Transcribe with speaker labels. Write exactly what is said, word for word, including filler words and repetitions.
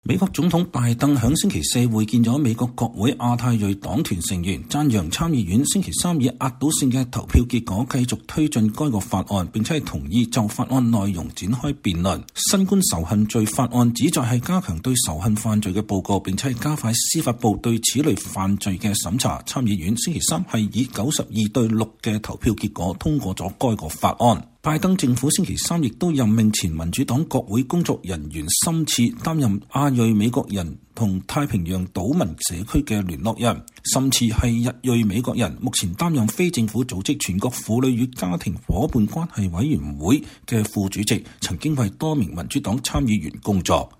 Speaker 1: 美國總統拜登響星期四會見咗美國國會亞太裔黨團成員，讚揚參議院星期三以壓倒性嘅投票結果繼續推進該個法案，並且係同意就法案內容展開辯論。新冠仇恨罪法案旨在係加強對仇恨犯罪嘅報告，並且係加快司法部對此類犯罪嘅審查。參議院星期三係以九十二對六嘅投票結果通過咗該個法案。拜登政府星期三亦都任命前民主黨國會工作人員森次擔任亞裔美國人同太平洋島民社區嘅聯絡人。森次係日裔美國人，目前擔任非政府組織全國婦女與家庭夥伴關係委員會嘅副主席，曾經為多名民主黨參議員工作。